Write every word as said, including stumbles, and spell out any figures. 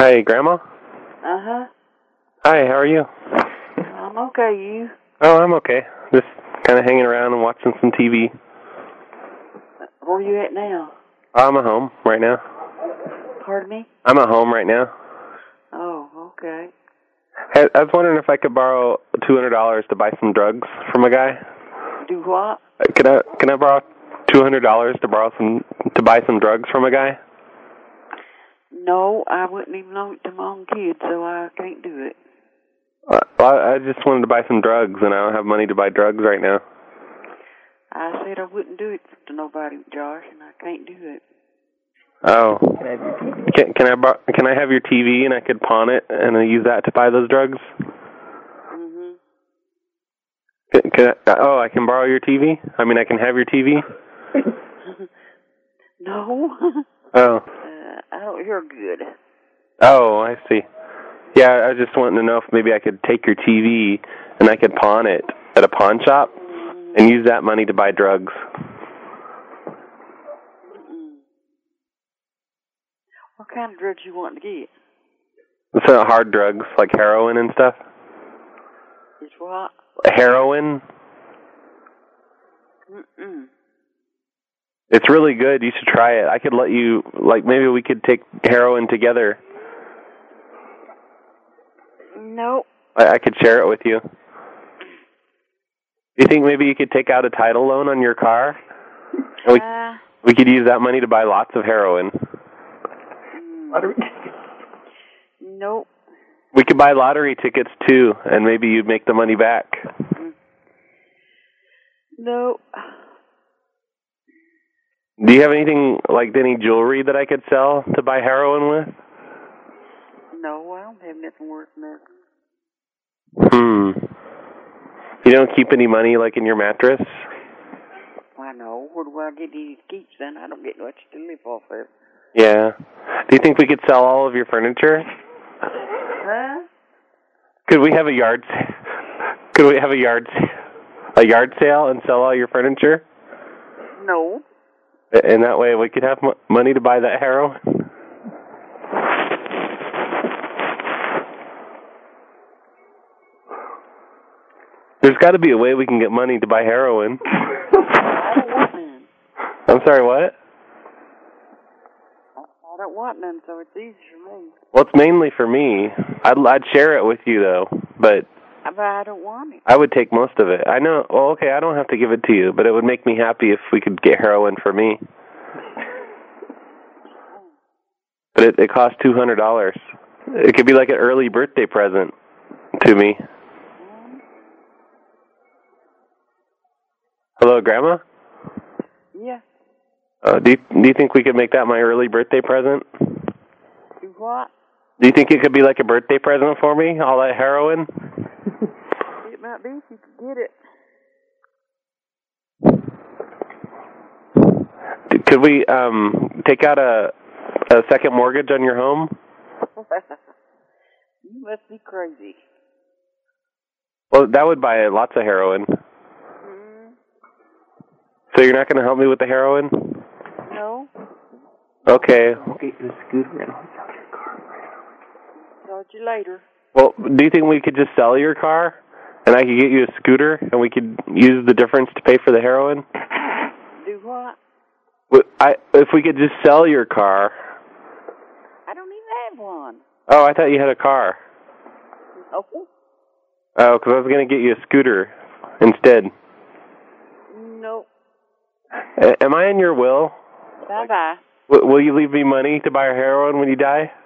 Hi, Grandma? Uh-huh. Hi, how are you? I'm okay, you? Oh, I'm okay. Just kind of hanging around and watching some T V. Where are you at now? I'm at home right now. Pardon me? I'm at home right now. Oh, okay. Hey, I was wondering if I could borrow two hundred dollars to buy some drugs from a guy. Do what? Can I can I borrow two hundred dollars to borrow some to buy some drugs from a guy? No, I wouldn't even loan it to my own kids, so I can't do it. Uh, well, I just wanted to buy some drugs, and I don't have money to buy drugs right now. I said I wouldn't do it to nobody, Josh, and I can't do it. Oh. Can, can I bar- can I have your T V and I could pawn it and I use that to buy those drugs? Mm-hmm. Can, can I, oh, I can borrow your T V? I mean, I can have your T V? No. Oh. Uh, I don't hear good. Oh, I see. Yeah, I was just wanting to know if maybe I could take your T V and I could pawn it at a pawn shop mm-hmm. and use that money to buy drugs. Mm-mm. What kind of drugs you want to get? It's uh, hard drugs, like heroin and stuff. It's what? Heroin. Mm-mm. It's really good. You should try it. I could let you, like, maybe we could take heroin together. Nope. I, I could share it with you. Do you think maybe you could take out a title loan on your car? And we, uh, we could use that money to buy lots of heroin. Lottery tickets? Nope. We could buy lottery tickets, too, and maybe you'd make the money back. Nope. Do you have anything, like any jewelry that I could sell to buy heroin with? No, I don't have nothing worth nothing. Hmm. You don't keep any money, like, in your mattress? I know. Where do I get these keeps then? I don't get much to live off of. Yeah. Do you think we could sell all of your furniture? Huh? Could we have a yard sale? Could we have a yard a yard sale and sell all your furniture? No. And that way we could have m- money to buy that heroin? There's got to be a way we can get money to buy heroin. I don't want none. I'm sorry, what? I don't want none, so it's easy for me. Well, it's mainly for me. I'd, I'd share it with you, though, but... But I don't want it. I would take most of it. I know, well, okay, I don't have to give it to you, but it would make me happy if we could get heroin for me. But it, it costs two hundred dollars. It could be like an early birthday present to me. Hello, Grandma? Yeah. Uh, do, you, do you think we could make that my early birthday present? Do what? Do you think it could be like a birthday present for me, all that heroin? It might be if you could get it. Could we um, take out a, a second mortgage on your home? You must be crazy. Well, that would buy lots of heroin. Mm-hmm. So you're not going to help me with the heroin? No. Okay. We'll get you a scooter and I'll sell your car. Talk to you later. Well, do you think we could just sell your car and I could get you a scooter and we could use the difference to pay for the heroin? Do what? I, if we could just sell your car. I don't even have one. Oh, I thought you had a car. No. Oh, because I was going to get you a scooter instead. Nope. A- am I in your will? Bye-bye. W- will you leave me money to buy heroin when you die?